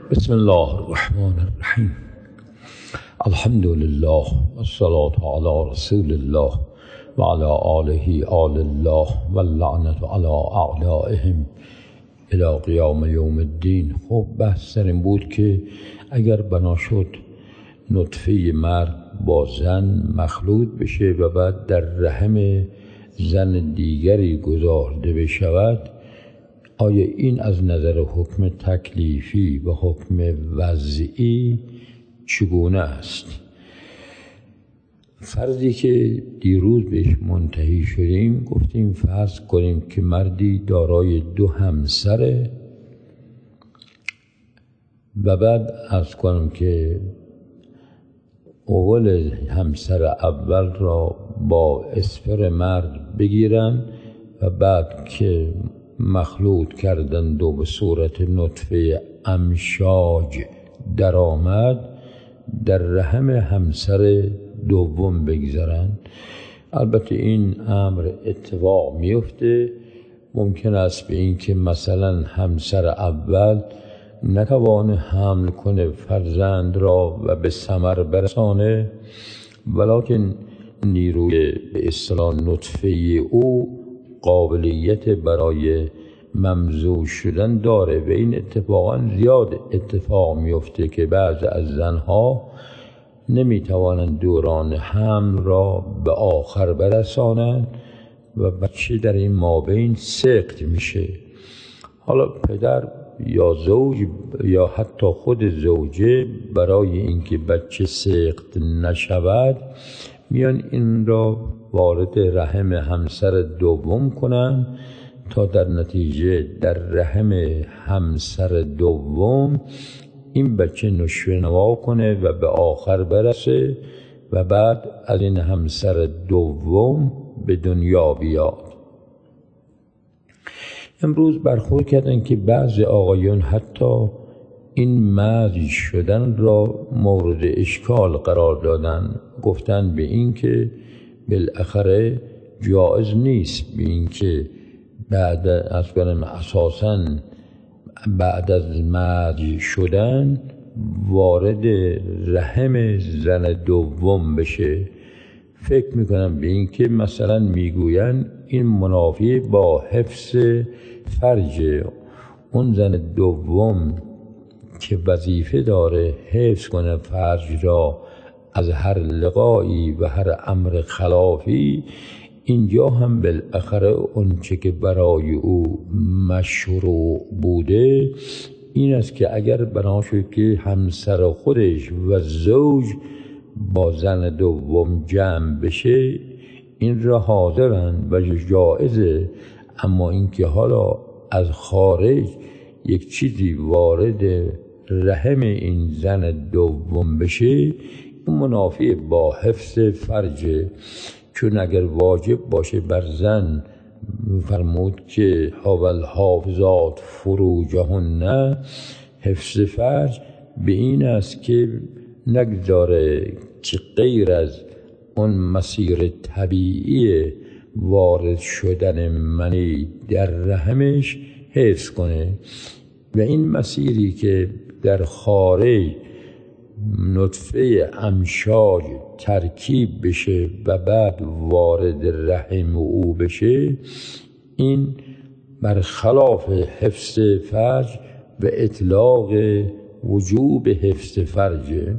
بسم الله الرحمن الرحیم. الحمد لله والصلاة علی رسول الله و علی آله آل الله و اللعنة علی اعدائهم الی قیام یوم الدین. خب بحث سر این بود که اگر بنا شد نطفه مرد با زن مخلوط بشه و بعد در رحم زن دیگری گذارده بشود، آیا این از نظر حکم تکلیفی و حکم وضعی چگونه است؟ فرضی که دیروز بهش منتهی شدیم، گفتیم فرض کنیم که مردی دارای 2 همسره و بعد عرض کنم که اول همسر اول را با اسپر مرد بگیرن و بعد که مخلوط کردند و به صورت نطفه امشاج در آمد در رحم همسر دوم بگذارند. البته این امر اتفاق میفته. ممکن است به این که مثلا همسر اول نتوانه حمل کنه فرزند را و به ثمر برسانه، ولکن نیروی به اصطلاح نطفه او قابلیت برای ممزوج شدن داره و این اتفاقا زیاد اتفاق میفته که بعض از زنها نمیتوانند دوران حمل را به آخر برسانند و بچه در این مابین سقط میشه. حالا پدر یا زوج یا حتی خود زوجه برای اینکه بچه سقط نشود میان این را وارد رحم همسر دوم کنن تا در نتیجه در رحم همسر دوم این بچه نشوه‌نما کنه و به آخر برسه و بعد از این همسر دوم به دنیا بیاد. امروز برخورد کردن که بعضی آقایون حتی این مزج شدن را مورد اشکال قرار دادن، گفتن به این که بالاخره جایز نیست، به این که بعد از اساساً بعد از مزج شدن وارد رحم زن دوم بشه. فکر میکنم به این که مثلا میگوین این منافی با حفظ فرج اون زن دوم که وظیفه داره حفظ کنه فرج را از هر لقایی و هر امر خلافی. اینجا هم بالاخره اون چه که برای او مشروع بوده این است که اگر بنا شد که همسر خودش و زوج با زن دوم جمع بشه این را حاضرن و جایزه، اما اینکه حالا از خارج یک چیزی وارد رحم این زن دوم بشه این منافی با حفظ فرج. چون اگر واجب باشه بر زن فرمود که هاول حافظات فروجهن، حفظ فرج به این است که نگذاره که غیر از اون مسیر طبیعی وارد شدن منی در رحمش حفظ کنه و این مسیری که در خارج نطفه امشاج ترکیب بشه و بعد وارد رحم او بشه این برخلاف حفظ فرج و اطلاق وجوب حفظ فرجه.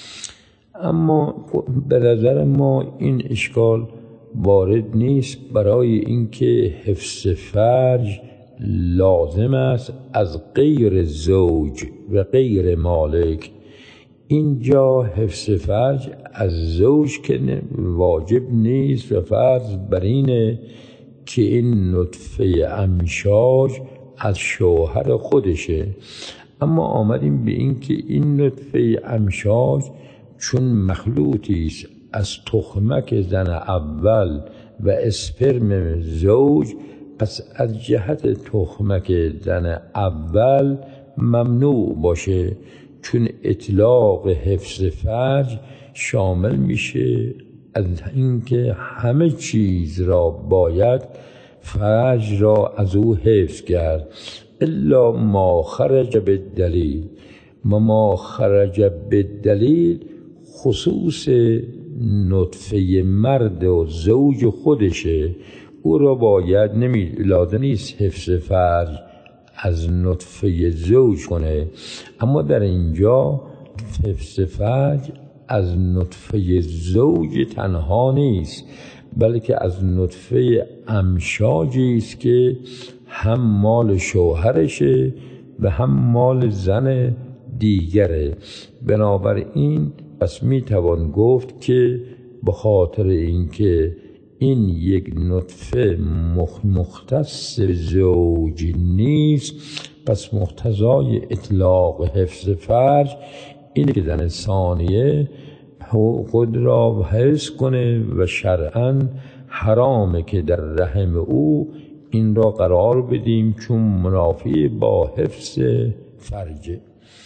اما به نظر ما این اشکال وارد نیست، برای اینکه حفظ فرج لازم است از غیر زوج و غیر مالک. اینجا حفظ فرج از زوج که واجب نیست و فرض بر اینه که این نطفه امشاج از شوهر خودشه، اما آمدیم به این که این نطفه امشاج چون مخلوطی است از تخمک زن اول و اسپرم زوج، پس از جهت تخمک زن اول ممنوع باشه، چون اطلاق حفظ فرج شامل میشه از اینکه همه چیز را باید فرج را از او حفظ کرد الا ما خرج بالدلیل، و ما خرج به دلیل خصوص نطفه مرد و زوج خودشه. او را باید لازم نیست حفظ فرج از نطفه زوج کنه، اما در اینجا حفظ فرج از نطفه زوج تنها نیست، بلکه از نطفه امشاجی است که هم مال شوهرشه و هم مال زن دیگره. بنابراین پس میتوان گفت که به خاطر اینکه این یک نطفه مختص زوج نیست، پس مقتضای اطلاق حفظ فرج اینه که زن ثانیه خود را حفظ کنه و شرعاً حرامه که در رحم او این را قرار بدیم، چون منافی با حفظ فرجه.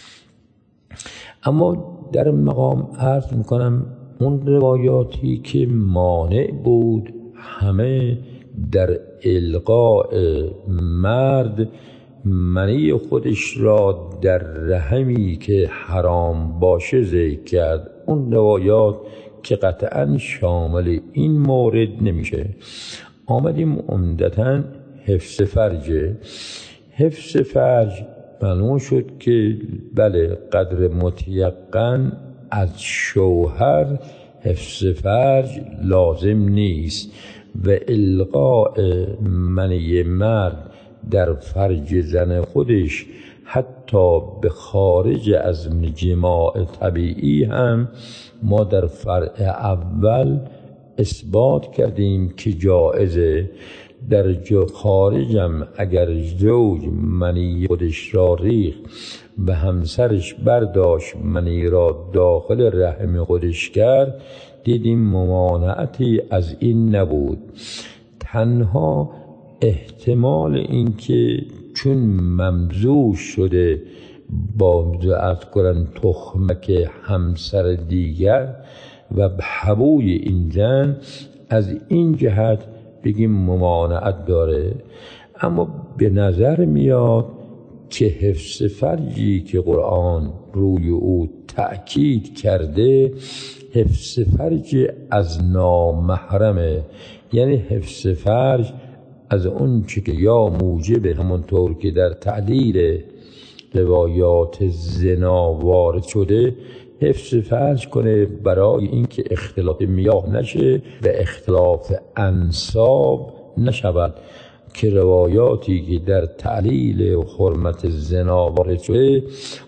اما در مقام عرض میکنم اون روایاتی که مانع بود همه در القاء مرد منی خودش را در رحمی که حرام باشه ذکر کرد. اون روایات که قطعا شامل این مورد نمیشه. آمدیم عمدتاً حفظ فرجه. حفظ فرج معلوم شد که بله قدر متیقن از شوهر حفظ فرج لازم نیست و القاء منی مرد در فرج زن خودش حتی به خارج از جماع طبیعی هم ما در فرع اول اثبات کردیم که جایزه. در خارجم اگر زوج منی خودش را ریخت و همسرش برداشت منی را داخل رحم خودش کرد، دیدیم ممانعتی از این نبود. تنها احتمال این که چون ممزوج شده با تخمک همسر دیگر و حبوی این زن، از این جهت بگیم ممانعت داره. اما به نظر میاد که حفظ فرجی که قرآن روی او تأکید کرده حفظ فرج از نامحرمه، یعنی حفظ فرج از اون چی که یا موجب همونطور که در تعلیل روایات زنا وارد شده حفظ فرج کنه برای اینکه اختلاط میاه نشه و اختلاف انساب نشود، که روایاتی که در تعلیل حرمت زنا وارد شده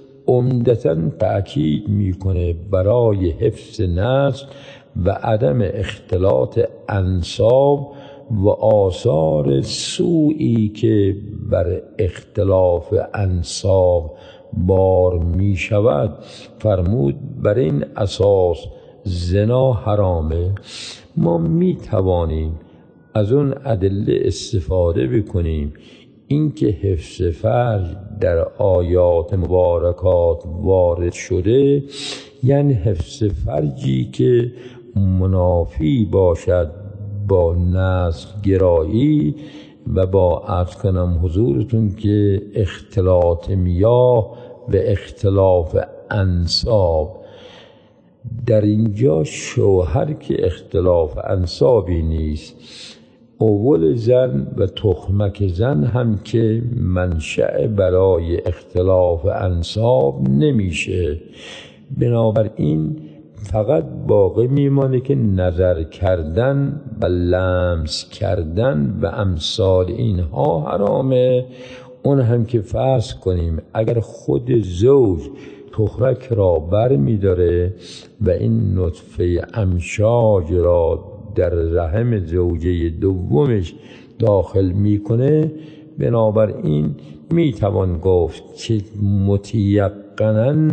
عمدتاً تأکید میکنه برای حفظ نسل و عدم اختلاط انساب و آثار سوئی که بر اختلاف انساب بار می شود. فرمود بر این اساس زنا حرامه. ما می توانیم از اون ادله استفاده بکنیم اینکه حفظ فرج در آیات مبارکات وارد شده، یعنی حفظ فرجی که منافی باشد با نسل گرایی و با عرض کنم حضورتون که اختلاط میاه و اختلاف انساب. در اینجا شوهر که اختلاف انسابی نیست، اول زن و تخمک زن هم که منشأ برای اختلاف انساب نمیشه. بنابراین فقط باقی میمانه که نظر کردن و لمس کردن و امثال اینها حرامه. اون هم که فرض کنیم اگر خود زوج تخمک را بر میداره و این نطفه امشاج را در رحم زوجه دومش داخل میکنه، بنابراین میتوان گفت که متیقناً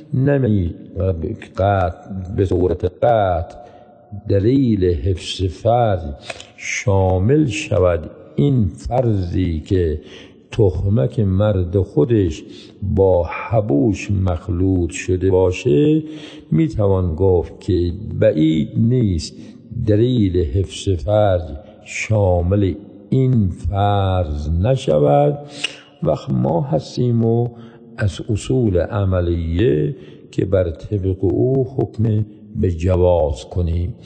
به صورت قطع دلیل حفظ فرج شامل شود این فرضی که تخمک مرد خودش با حبوش مخلوط شده باشه. میتوان گفت که بعید نیست دلیل حفظ فرج شامل این فرض نشود. وقت ما هستیم و از اصول عملیه که بر طبق او حکم به جواز کنیم.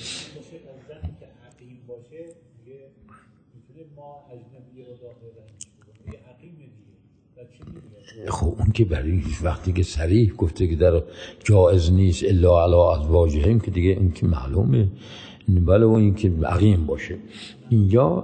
خب اون که برای وقتی که صریح گفته که در جائز نیست الا علی ازواجهم که دیگه این که معلومه، بله و این که عقیم باشه. اینجا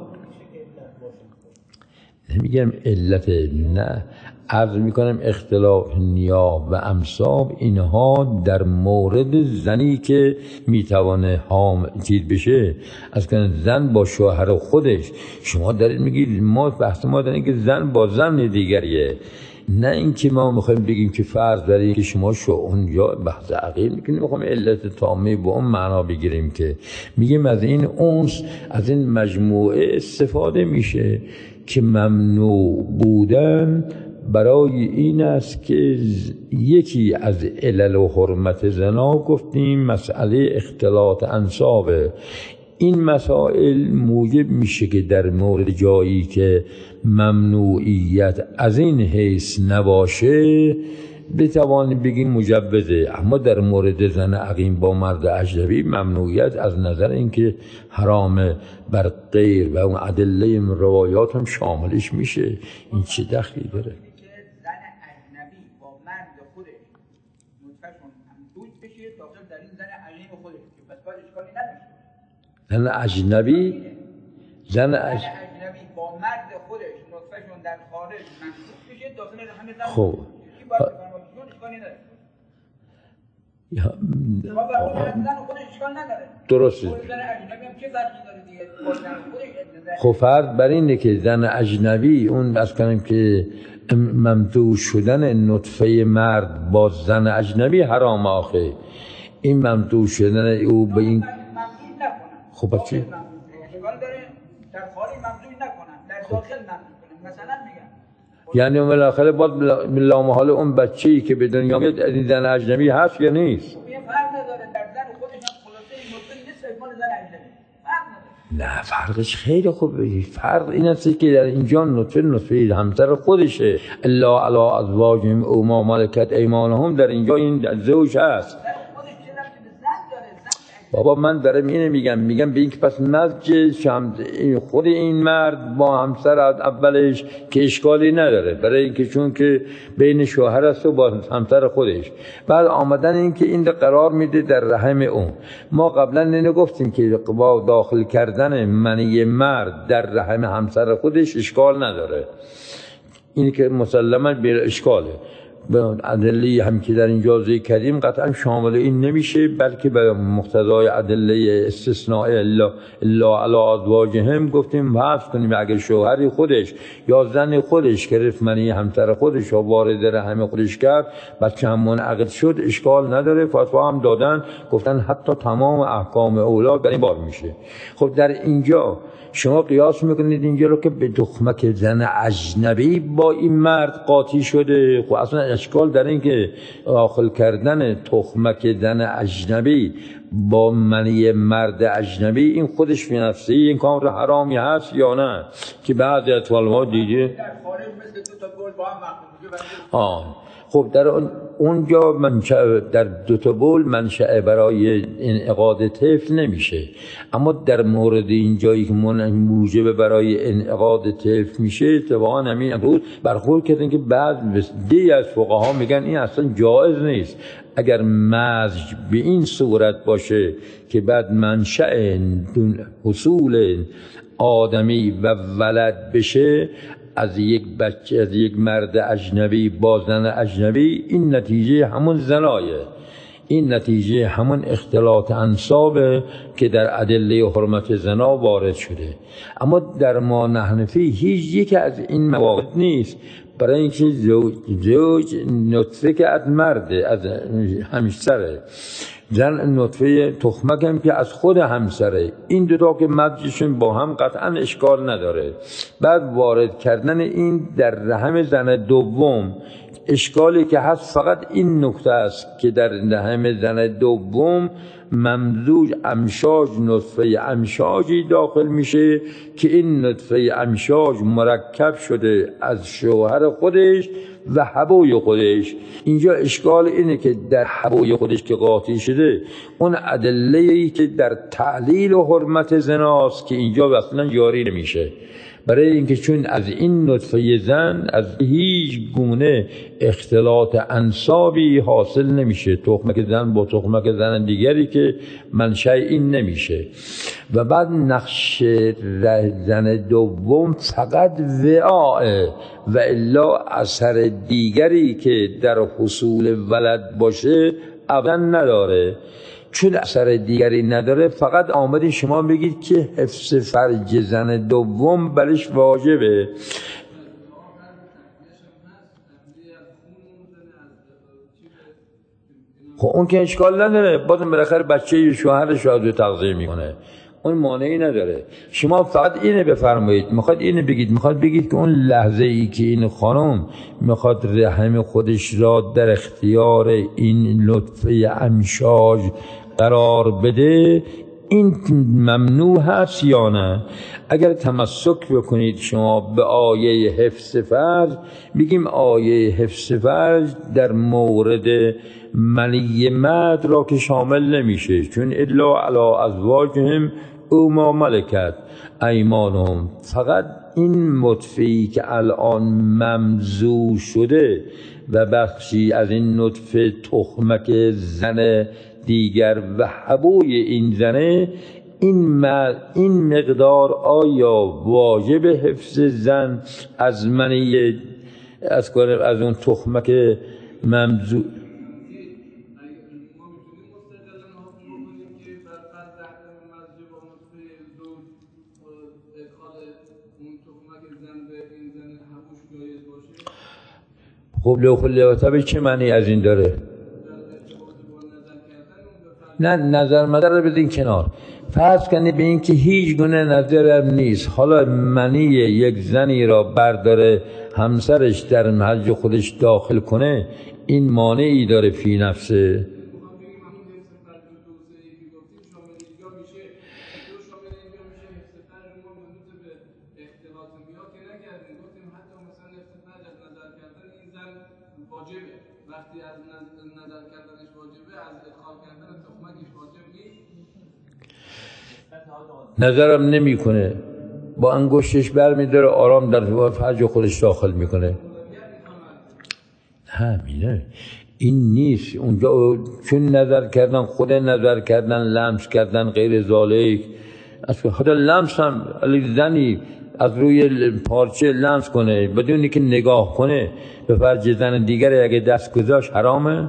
نمیگم علت، نه، عرض میکنم اختلاف نیاب و امصاب اینها در مورد زنی که میتوانه چیز بشه، از کنه زن با شوهر خودش. شما دارید میگید ما بحث ما داریم که زن با زن دیگریه، نه اینکه ما میخوایم بگیم که فرض داریم که شما اونجا بحث عقیل میکنیم میخوایم علت تامه با اون معنا بگیریم که میگیم از این انس، از این مجموعه استفاده میشه که ممنوع بودن برای این است که یکی از علل و حرمت زنا گفتیم مسئله اختلاط انساب. این مسائل موجب میشه که در مورد جایی که ممنوعیت از این حیث نباشه بتوانیم بگیم مجوزه، اما در مورد زن عقیم با مرد اجنبی ممنوعیت از نظر اینکه حرام بر غیر و اون ادله روایات هم شاملش میشه. این چه دخلی داره؟ زن اجنبی با مرد خودش نطفه‌شون همزوج بشه داخل در این زن عقیم خودش، پس باید اشکالی نداشته. زن اجنبی زن اجنبی با مرد خودش نطفه‌شون در خارج همزوج بشه داخل همین زن. خب درسته. خب فرض بر اینه که زن اجنبی اون از کنیم که ممدوح شدن نطفه مرد با زن اجنبی حرام آخه. این ممدوح شدن او به این خب پس چی؟ در خارج ممدوح نکنن، در داخل ممدوح کنن. مثلا میگم یعنی اون بالاخره باید لامحال اون بچه‌ای که به دنیا میاد از زن اجنبی هست یا نیست؟ فرق نداره، در زن خودش هم خلاصه این نطفه نیست اجمال زن اجنبی. فرق نداره. نه فرقش خیلی خوبه. فرق این است که در اینجا نطفه همسر خودشه، الا علی ازواجهم او ما ملکت ایمانهم، در اینجا این زوج هست. بابا من دارم اینه میگم به این که پس نزج خود این مرد با همسر اولش که اشکالی نداره، برای اینکه چون که بین شوهر است و با همسر خودش، بعد آمدن این که این قرار میده در رحم اون. ما قبلا اینو گفتیم که با داخل کردن منی مرد در رحم همسر خودش اشکال نداره، این که مسلما بلا اشکاله. به ادله هم که در اینجا ذکر کردیم قطعا شامل این نمیشه، بلکه به مقتضای ادله استثناء الا علی ازواجهم گفتیم حذف کنیم. اگر شوهر خودش یا زن خودش گرفت منی همسر خودش و وارد رحم خودش کرد، بچه هم منعقد شد، اشکال نداره. فتوا هم دادن، گفتن حتی تمام احکام اولاد در این باب میشه. خب در اینجا شما قیاس میکنید اینجا رو که به تخمک زن اجنبی با این مرد قاطی شده. خب اصلا اشکال در این که داخل کردن تخمک زن اجنبی با منی مرد اجنبی این خودش فی نفسه این کار حرامی هست یا نه، که بعضی از علما دیگه در خارج مثل دو تا گل با هم مخلوط. خب در اونجا منشأ در دو تا بول منشأ برای انعقاد طفل نمیشه، اما در مورد این جایی که موجب برای انعقاد طفل میشه اتفاقا همین امروز برخورد کردن که بعضی از فقها میگن این اصلا جایز نیست. اگر مزج به این صورت باشه که بعد منشأ حصول آدمی و ولد بشه از یک بچه، از یک مرد اجنبی با زن اجنبی، این نتیجه همون زنایه، این نتیجه همون اختلاط انسابه که در ادله حرمت زنا وارد شده. اما در ما نحنفی هیچ یک از این موارد نیست، برای اینکه زوج نطفه که از مرده، از همسره، زن نطفه تخمک هم که از خود همسره، این دو تا که مزجشون با هم قطعا اشکال نداره. بعد وارد کردن این در رحم زن دوم، اشکالی که هست فقط این نکته است که در رحم زن دوم ممزوج امشاج نطفه امشاجی داخل میشه که این نطفه امشاج مرکب شده از شوهر خودش و حبوی خودش. اینجا اشکال اینه که در حبوی خودش که قاطی شده، اون ادله‌ای که در تعلیل و حرمت زناست که اینجا اصلا جاری نمیشه، برای اینکه چون از این نطفه زن از هیچ گونه اختلاط انسابی حاصل نمیشه، تخمک زن با تخمک زن دیگری که منشأ این نمیشه. و بعد نقش زن دوم فقط وعاء و الا اثر دیگری که در حصول ولد باشه ابدا نداره. چون اثر دیگری نداره، فقط آمدین شما بگید که حفظ فرج زن دوم برش واجبه. خب اون که اشکال نداره، بازم بالاخره بچه شوهرش رو تغذیه میکنه، اون مانعی نداره. شما فقط اینه بفرمایید، میخواد اینه بگید، میخواد بگید که اون لحظه ای که این خانم میخواد رحم خودش را در اختیار این لطفه امشاج قرار بده، این ممنوع هست یا نه؟ اگر تمسک بکنید شما به آیه حفظ فرج، بگیم آیه حفظ فرج در مورد منی مرد را که شامل نمیشه، چون الا علی ازواجهم او ما ملکت ایمانهم. فقط این نطفه‌ای که الان ممزوج شده و بخشی از این نطفه تخمک زن دیگر و حبوی این زنه، این مقدار آیا واجب حفظ زن از منی از اون تخمک ممزوج؟ خب لوخل چه معنی از این داره؟ نه نظر مدر رو بدین کنار، فرض کنید به این که هیچ گونه نظر نیست، حالا منی یک زنی را برداره همسرش در محل خودش داخل کنه، این مانعی داره فی نفسه؟ نظرم نمی کنه، با انگشتش برمی‌داره آرام در فرج خودش داخل میکنه. همینه، این نیست. اونجا چون نظر کردن، خود نظر کردن، لمس کردن غیر ذالک، اصلا خود لمس هم زنی از روی پارچه لمس کنه بدون اینکه نگاه کنه به فرج زن دیگر اگه دست گذاشت حرامه؟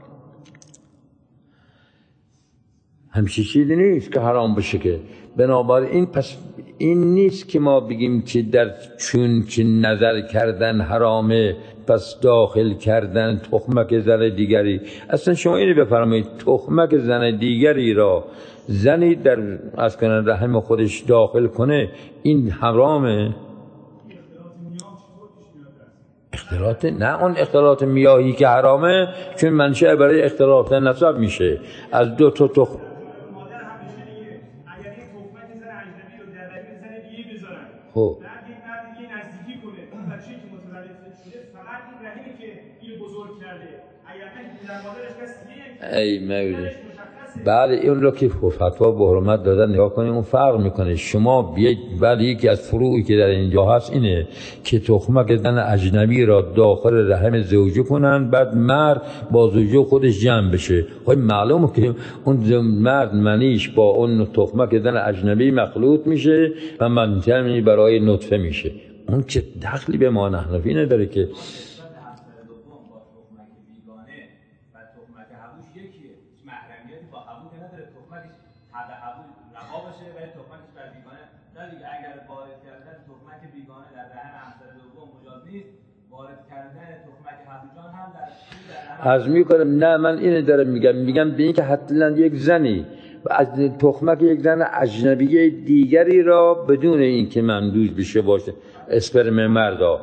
همچی چیزی نیست که حرام بشه که. بنابراین پس این نیست که ما بگیم که در چون که نظر کردن حرامه پس داخل کردن تخمک زن دیگری. اصلا شما اینو بفرمایید، تخمک زن دیگری را زنی در از کنن رحم خودش داخل کنه، این حرامه؟ اختلاط نه اون اختلاط میاهی که حرامه، چون منشأ برای اختلاط نسب میشه از دو تا تخم. خب ای مولود، بله این رو که فتوا به حرمت دادن نگاه کنیم، اون فرق میکنه. شما بیاید بعد یکی از فروعی که در اینجا هست اینه که تخمک زن اجنبی را داخل رحم زوجه کنن، بعد مرد با زوجه خودش جمع بشه. خب معلومه که اون مرد منیش با اون تخمک زن اجنبی مخلوط میشه و منجمی برای نطفه میشه. اون که دخلی به ما نحنفی نداره که از میکنم. نه من اینو دارم میگم به این که حتما یک زنی از تخمک یک زن اجنبی دیگری را بدون این که ممزوج بشه باشه اسپرم مردا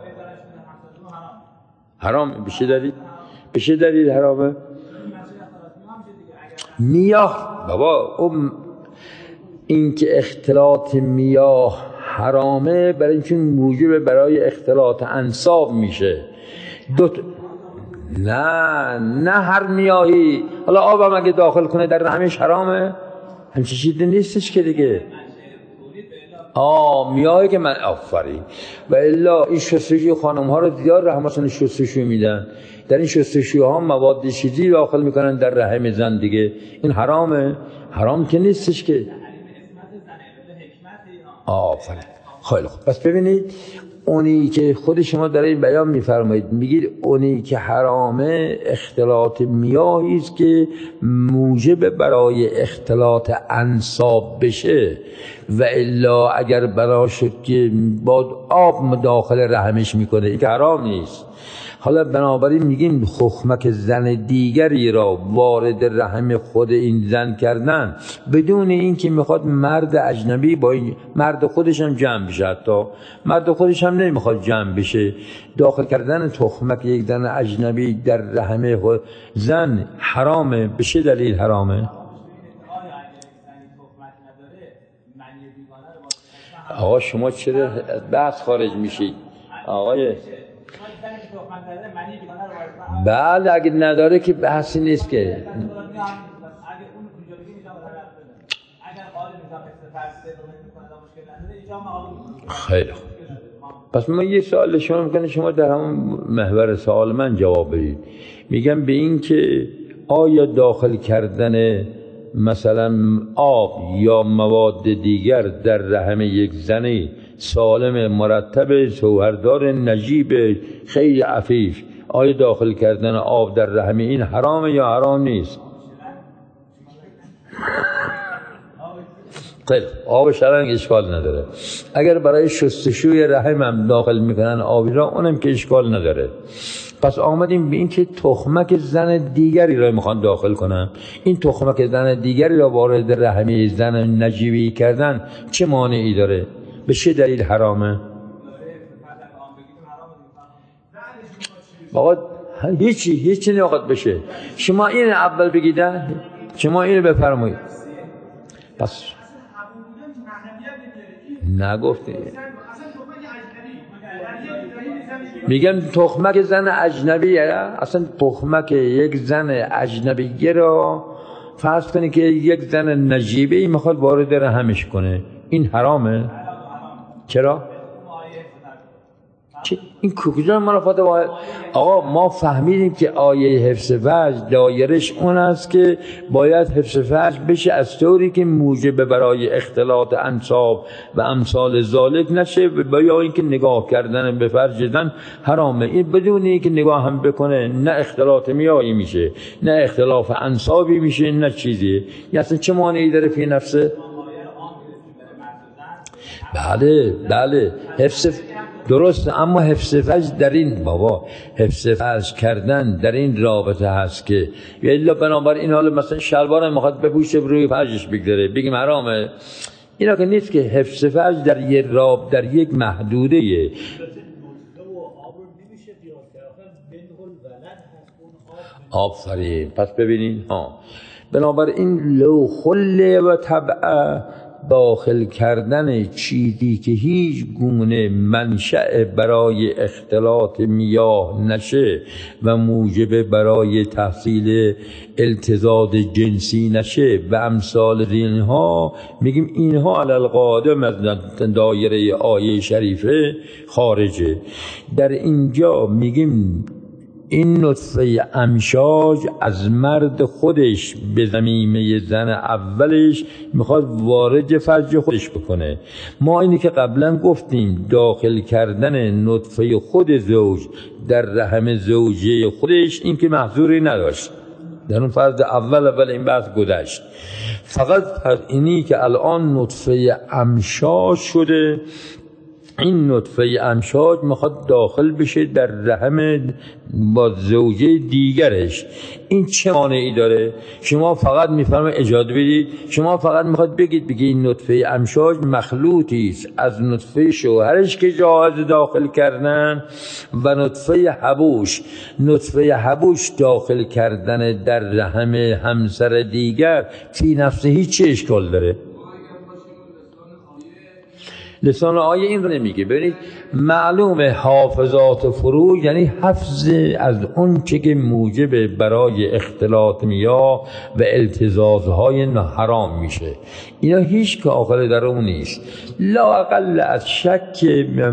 حرام بشه دلیل حرامه. میاه بابا اون این که اختلاط میاه حرامه برای اینکه موجب برای اختلاط انساب میشه. نه هر میاهی، حالا آبم اگه داخل کنه در رحمش حرامه؟ همچین چیزی نیستش که دیگه. میاهی که من آفرین. و الا این شستشوی خانم ها رو دیار رحمتشون شستشوی میدن، در این شستشوی‌ها مواد چیزی داخل میکنن در رحم زن دیگه. این حرامه؟ حرام که نیستش که. آفرین. خیلی خوب. پس ببینید اونی که خود شما در این بیان میفرمایید، میگید اونی که حرامه اختلاط میاهی است که موجب برای اختلاط انساب بشه، و الا اگر بنا شد که با آب داخل رحمش میکنه این که حرام نیست. حالا بنابراین میگیم خخمک زن دیگری را وارد رحم خود این زن کردن بدون اینکه میخواد مرد اجنبی با این مرد خودش هم جمع بشه، حتی مرد خودش هم نمیخواد جمع بشه، داخل کردن تخمک یک زن اجنبی در رحم زن حرامه. به چه دلیل حرامه؟ آقا شما چرا بحث خارج میشید؟ آقای بله اگه نداره که بحثی نیست که. خیلی خوب. پس من یه سوال شما میکنه، شما در همون محور سوال من جواب بدید. میگم به این که آیا داخل کردن مثلا آب یا مواد دیگر در رحم یک زنی سالم مرتب شوهردار نجیب خیلی عفیف، آیا داخل کردن آب در رحم این حرامه یا حرام نیست؟ خیلی آب شرعی اشکال نداره. اگر برای شستشوی رحم هم داخل میکنن آبی را، اونم که اشکال نداره. پس آمدیم به این که تخمک زن دیگری را میخوان داخل کنن. این تخمک زن دیگری را وارد رحم زن نجیبی کردن چه مانعی داره؟ به چه دلیل حرامه؟ آقا هیچی نمیخواد بشه. شما این اول بگیده، شما اینو بفرمایید. پس نگفتی. میگم تخمک زن اجنبیه، اصلا تخمک یک زن اجنبیه را فرض کنی که یک زن نجیبه میخواد وارد رحمش کنه، این حرامه؟ چرا؟ این کجا منافات با آقا؟ ما فهمیدیم که آیه حفظ فرج دایرش اون است که باید حفظ فرج بشه از طوری که موجب برای اختلاط انساب و امثال ذالک نشه، و یا اینکه نگاه کردن به فرج زن حرامه. این بدون اینکه نگاه هم بکنه نه اختلاط میایی میشه، نه اختلاف انسابی میشه، نه چیزی. اصلا چه مانعی داره فی نفسه؟ بله حفظ درست، اما حفظ فرج در این حفظ فرج کردن در این رابطه هست که الا بنابراین حالا مثلا شلوار میخواد بپوشه روی فرجش بگذاره بگیم حرامه، اینا که نیست. که حفظ فرج در یک محدوده آفرین. پس ببینین بنابراین لو خله و طبعه داخل کردن چیزی که هیچ گونه منشأ برای اختلاط میاه نشه و موجب برای تحصیل التزاد جنسی نشه و امثال اینها، میگیم اینها علی القاعده از دایره آیه شریفه خارجه. در اینجا میگیم این نطفه امشاج از مرد خودش به ضمیمه زن اولش میخواد وارد فرج خودش بکنه. ما اینی که قبلا گفتیم داخل کردن نطفه خود زوج در رحم زوجه خودش این که محظوری نداشت، در اون فرض اول این بحث گذشت. فقط اینی که الان نطفه امشاج شده، این نطفه امشاج میخواد داخل بشه در رحم با زوجه دیگرش، این چه مانعی داره؟ شما فقط میفرمایید اجازه بدید، شما فقط میخواد بگید این نطفه امشاج مخلوطی است از نطفه شوهرش که جواز داخل کردن و نطفه حبوش داخل کردن در رحم همسر دیگر فی نفسه هیچ اشکال داره؟ لسان آیه این رو نمیگه. ببینید معلوم حافظات فروج یعنی حفظ از اون چه که موجب برای اختلاط میاه و التزازهای حرام میشه. اینا هیچ که آخر در اون نیست. لا اقل از شک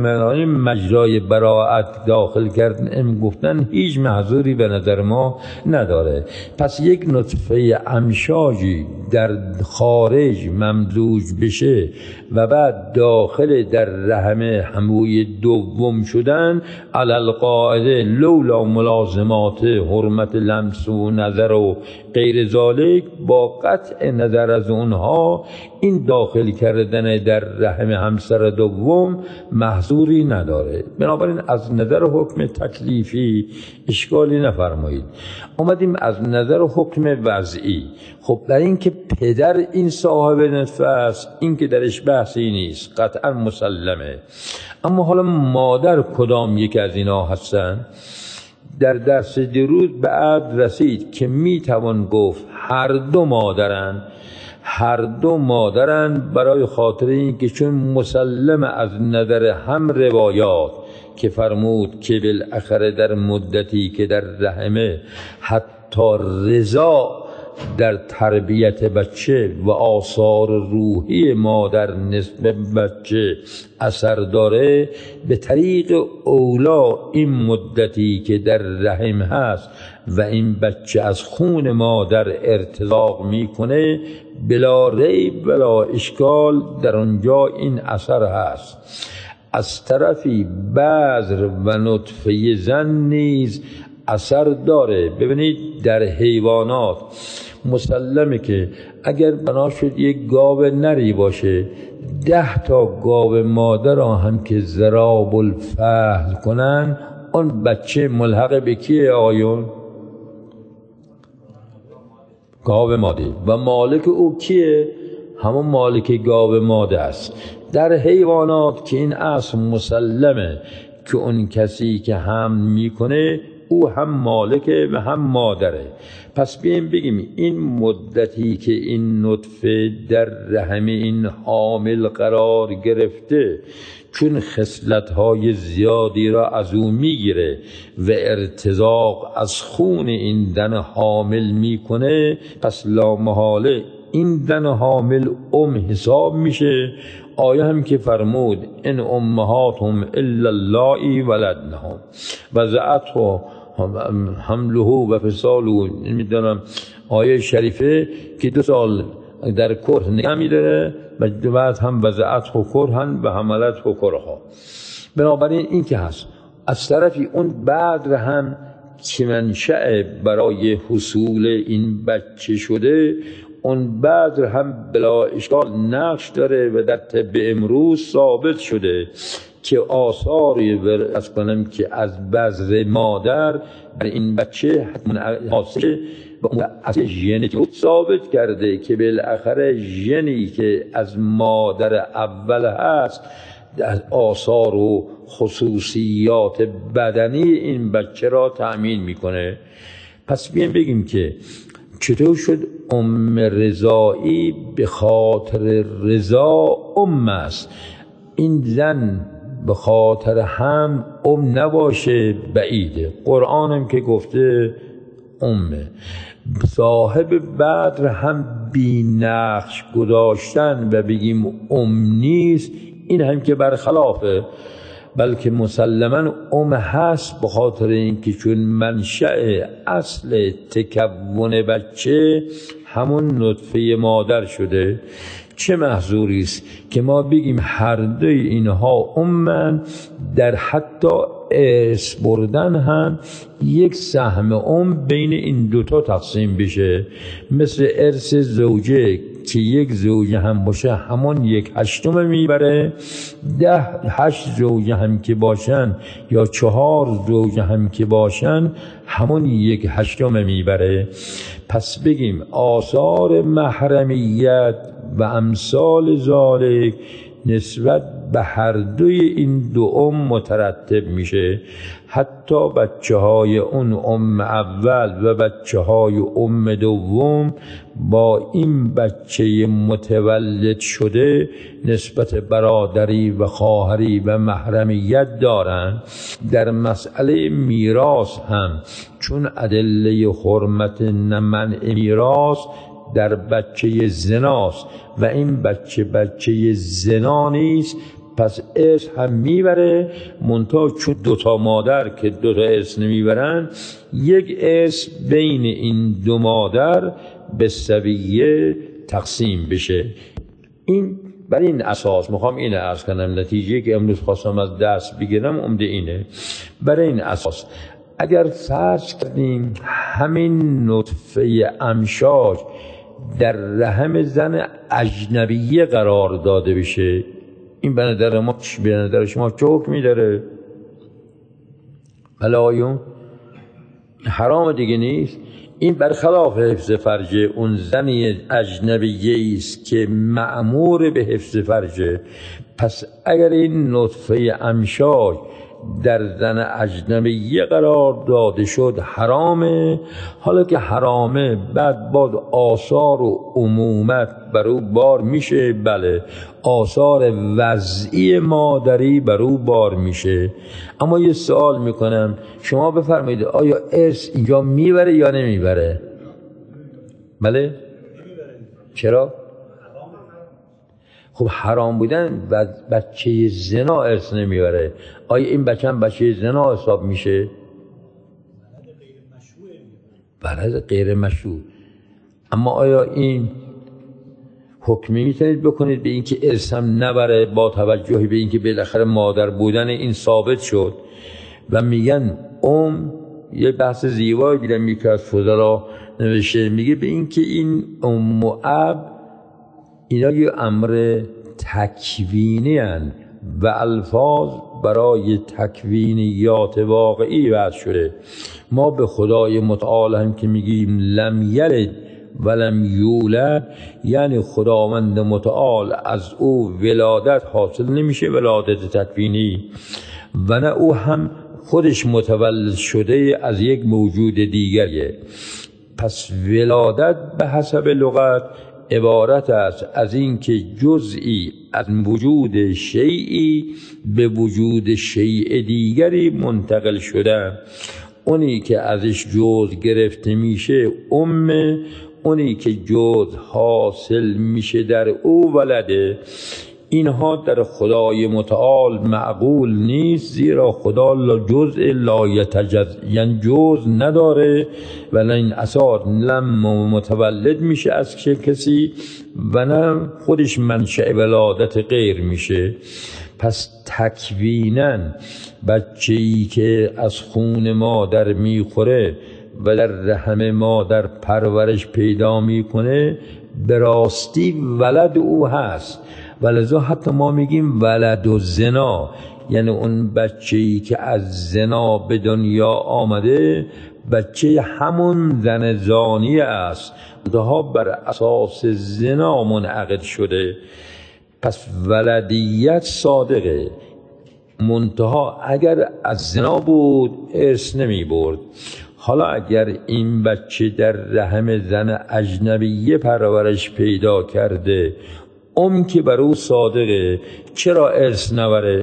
مجرای براءت داخل کردن گفتن هیچ محظوری به نظر ما نداره. پس یک نطفه امشاجی در خارج ممزوج بشه و بعد داخل در رحم حموی دوم شدن، علی القاعده لولا ملازمات حرمت لمس و نظر و غیر ذالک، با قطع نظر از اونها این داخل کردن در رحم همسر دوم محظوری نداره. بنابراین از نظر حکم تکلیفی اشکالی نفرمایید. اومدیم از نظر حکم وضعی. خب در این که پدر این صاحب نطفه است، این که درش بحثی نیست، قطعا مسلمه. اما حالا مادر کدام یک از اینا هستن؟ در درس دیروز بعد رسید که میتوان گفت هر دو مادرن. هر دو مادرن برای خاطر این که چون مسلم از نظر هم روایات که فرمود که بالاخره در مدتی که در رحمه حتی رضا در تربیت بچه و آثار روحی مادر نسبت بچه اثر داره، به طریق اولا این مدتی که در رحم هست و این بچه از خون مادر ارتزاق میکنه، بلا ریب بلا اشکال در اونجا این اثر هست. از طرفی بذر و نطفه زن نیز اثر داره. ببینید در حیوانات مسلمه که اگر بنا شد یک گاو نری باشه، 10 تا گاو مادر را هم که ضراب الفحل کنن، اون بچه ملحق به کیه آقایون؟ گاو ماده. و مالک او کیه؟ همون مالک گاو ماده است. در حیوانات که این اصل مسلمه که اون کسی که حمل میکنه او هم مالکه و هم مادره. پس بیاییم بگیم این مدتی که این نطفه در رحم این حامل قرار گرفته، چون خصلت‌های زیادی را از او میگیره و ارتزاق از خون این زن حامل میکنه، پس لامحاله این زن حامل حساب میشه. آیه هم که فرمود ان امهاتهم الا اللائی ولدنهم وضعته حمله و فصاله، میدونم آیه شریفه که 2 سال در کره نگه میداره و بعد هم وضعته کرهن و حملته کرها. بنابراین این که هست. از طرفی اون بدر هم که منشأ برای حصول این بچه شده، اون بدر هم بلا اشکال نقش داره و در طب امروز ثابت شده که آثاری از کنم که از بذر مادر بر این بچه حاصل و اون اصل ژنتیک ثابت کرده که بالاخره ژنی که از مادر اول هست از آثار و خصوصیات بدنی این بچه را تأمین میکنه. پس بیایم بگیم که چطور شد رضایی به خاطر رضا است. این زن به خاطر هم نباشه بعیده. قرآن هم که گفته صاحب بدر هم بی نقش گذاشتن و بگیم نیست، این هم که برخلافه، بلکه مسلماً هست، به خاطر اینکه چون منشأ اصل تکون بچه همون نطفه مادر شده. چه محظوری است که ما بگیم هر دوی اینها در حتی ارث بردن هم یک سهم بین این دوتا تقسیم بشه، مثل ارث زوجه که یک زوجه هم باشه همون 1/8 میبره، 8 زوجه هم که باشن یا 4 زوجه هم که باشن همون 1/8 میبره. پس بگیم آثار محرمیت و امثال ذالک نسبت به هر دوی این دو مترتب میشه. حتی بچه های اون اول و بچه های دوم با این بچه متولد شده نسبت برادری و خواهری و محرمیت دارن. در مسئله میراث هم چون ادله حرمت منع میراث در بچه زناست و این بچه زنا نیست، پس ارث هم میبره. منتها چون دوتا مادر که دوتا ارث نمیبرن، یک ارث بین این دو مادر به سویه تقسیم بشه. این بر این اساس میخوام این عرض کنم، نتیجه که امروز خواستم از دست بگیرم عمده اینه. برای این اساس اگر فرض کردیم همین نطفه امشاج در رحم زن اجنبیه قرار داده بشه، این به نظر شما چه حکمی داره؟ بلایون حرام دیگه نیست. این برخلاف حفظ فرج اون زنی اجنبیه است که مأمور به حفظ فرجه. پس اگر این نطفه امشاج در زن اجنبیه قرار داده شد حرامه. حالا که حرامه بعد آثار و عمومت بر او بار میشه، بله آثار وضعی مادری بر او بار میشه. اما یه سوال میکنم، شما بفرمایید آیا ارث اینجا میبره یا نمیبره؟ بله؟ چرا؟ خب حرام بودن و بچه زنا ارث نمیبره. آیا این بچه زنا حساب میشه؟ بلد غیر مشروع. اما آیا این حکمی میتونید بکنید به اینکه ارث هم نبره با توجه به اینکه بالاخره مادر بودن این ثابت شد؟ و میگن یه بحث زیبایی دیدم یکی از فضلا نوشته، میگه به اینکه این ام و اب اینا یه امر تکوینی هن و الفاظ برای تکوینیات واقعی وضع شده. ما به خدای متعال هم که میگیم لم یلد ولم یولد، یعنی خداوند متعال از او ولادت حاصل نمیشه، ولادت تکوینی، و نه او هم خودش متولد شده از یک موجود دیگریه. پس ولادت به حسب لغت عبارت است از این که جزئی از وجود شیئی به وجود شیء دیگری منتقل شده. اونی که ازش جزء گرفته میشه اونی که جزء حاصل میشه در او ولده. اینها در خدای متعال معقول نیست، زیرا خدا جزء لا یتجزا، یعنی جزء نداره و نه این اثار لم متولد میشه از کسی و نه خودش منشأ ولادت غیر میشه. پس تکویناً بچه‌ای که از خون مادر میخوره و در رحم مادر پرورش پیدا میکنه به راستی ولد او هست. ولذا حتی ما میگیم ولد و زنا، یعنی اون بچه‌ای که از زنا به دنیا آمده بچه همون زن زانی است، منتها بر اساس زنا منعقد شده. پس ولدیت صادقه، منتها اگر از زنا بود ارث نمی برد. حالا اگر این بچه در رحم زن اجنبیه پرورش پیدا کرده، که بر او صادقه، چرا ارث نبره؟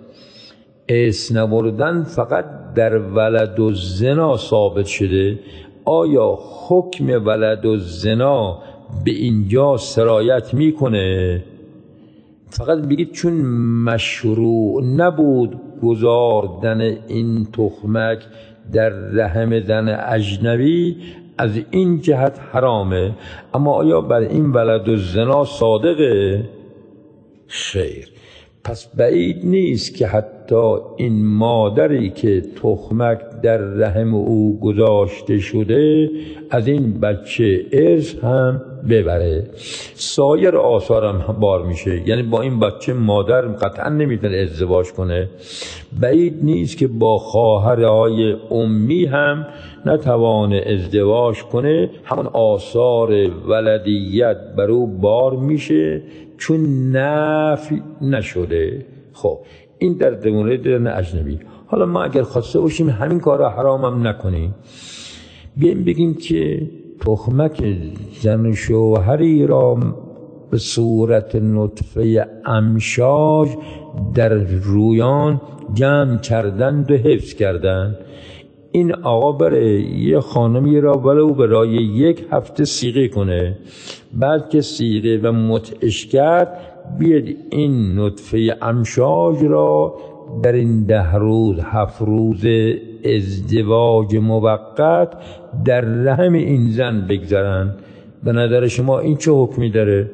ارث نبردن فقط در ولد و زنا ثابت شده. آیا حکم ولد و زنا به اینجا سرایت میکنه؟ فقط بگید چون مشروع نبود گذاردن این تخمک در رحم زن اجنبی، از این جهت حرامه. اما آیا بر این ولد و زنا صادقه؟ خیر. پس بعید نیست که حتی این مادری که تخمک در رحم او گذاشته شده از این بچه ارث هم ببره. سایر آثار هم بار میشه، یعنی با این بچه مادر قطعا نمیتونه ازدواج کنه. بعید نیست که با خواهرهای امی هم نتوانه ازدواج کنه، همون آثار ولدیت بر او بار میشه چون نفی نشده. خب این در مورد زن اجنبی. حالا ما اگر خواسته باشیم همین کارا حرام هم نکنیم، بیایم بگیم که تخمک زن و شوهری را به صورت نطفه امشاج در رویان جمع کردند و حفظ کردند. این آقا بره یه خانمی را ولو برای 1 هفته صیغه کنه، بعد که صیغه و متعش کرد بیاد این نطفه امشاج را در این 10 روز 7 روز ازدواج موقت در رحم این زن بگذارن. به نظر شما این چه حکمی داره؟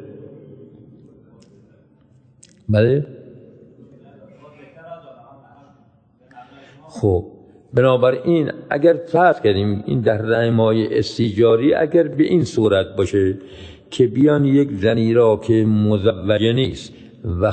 بله؟ خب بنابراین اگر فرض کردیم این در رحم‌های استیجاری اگر به این صورت باشه که بیان یک زنی را که مزوجه نیست و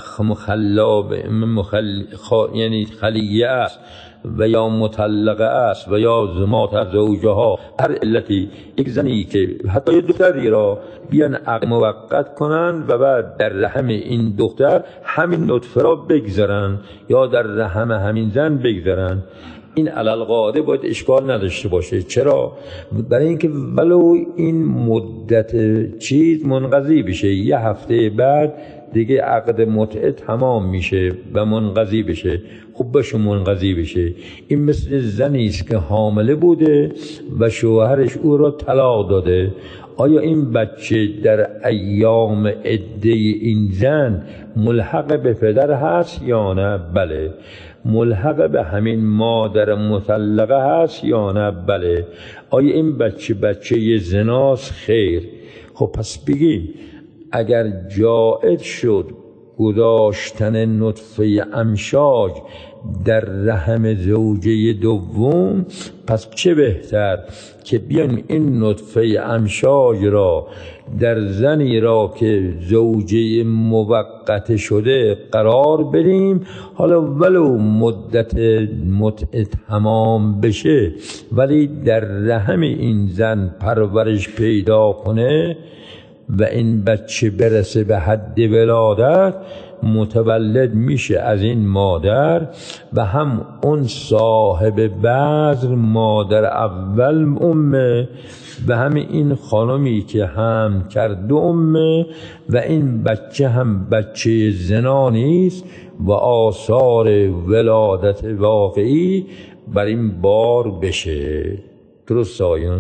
یعنی خلیه است و یا مطلقه است و یا مات زوجها هر علتی، یک زنی که حتی یک دختری را بیان عقد موقت کنن و بعد در رحم این دختر همین نطفه را بگذارن یا در رحم همین زن بگذارن، این علل قاعده باید اشکال نداشته باشه. چرا؟ برای اینکه ولو این مدت چیز منقضی بشه، 1 هفته بعد دیگه عقد متعه تمام میشه و منقضی بشه. خوب باشه منقضی بشه. این مثل زنی است که حامله بوده و شوهرش او را طلاق داده. آیا این بچه در ایام عده این زن ملحق به پدر هست یا نه؟ بله. ملحق به همین مادر مطلقه هست یا نه؟ بله. آیا این بچه زناست؟ خیر. خب پس بگیم اگر جائز شد گذاشتن نطفه امشاج در رحم زوجه دوم، پس چه بهتر که بیان این نطفه امشاج را در زنی را که زوجه موقت شده قرار بدیم، حالا ولو مدت متعه تمام بشه ولی در رحم این زن پرورش پیدا کنه و این بچه برسه به حد ولادت، متولد میشه از این مادر و هم اون صاحب بذر مادر اول امه و هم این خانمی که هم کرده امه و این بچه هم بچه زنا نیست و آثار ولادت واقعی بر این بار بشه. درست آیون؟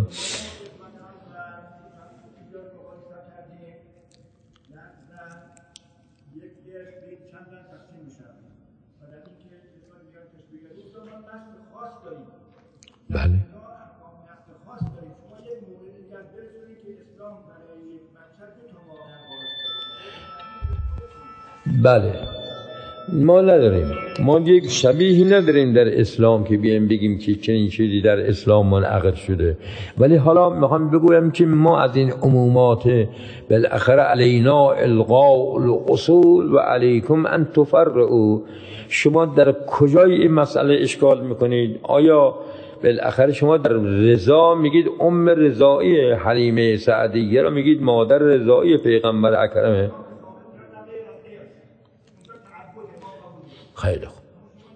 بله. بله ما نداریم، ما یک شبیهی نداریم در اسلام که بیایم بگیم که چنین چیزی در اسلام منعقد شده. ولی حالا میخوام بگویم که ما از این عمومات بالاخره علینا الغاء الاصول و علیکم ان تفرعوا، شما در کجای این مسئله اشکال میکنید؟ آیا بالاخره شما در رضا میگید ام رضایی حلیمه سعدیه را میگید مادر رضایی پیغمبر اکرمه؟ خیلی خوب.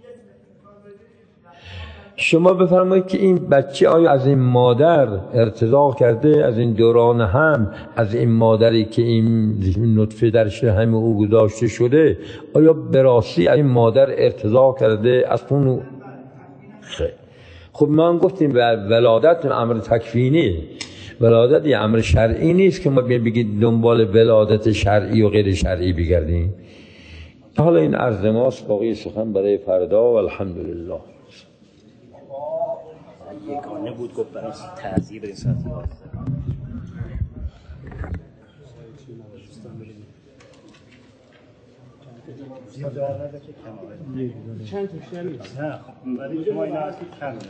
شما بفرمایید که این بچه آیا از این مادر ارتضاع کرده، از این دوران هم، از این مادری که این نطفه در رحم او گذاشته شده، آیا براستی از این مادر ارتضاع کرده از خون؟ خیلی خب ما هم گفتیم ولادت امر تکوینی، ولادت یه امر شرعی نیست که ما بگید دنبال ولادت شرعی و غیر شرعی بگردیم. حالا این عرض ماست، باقی سخن برای فردا و الحمدلله. یکانه بود گفت برای تعذیب این ساعتی چند توشی هم نیست. نه برای شما این هستی کم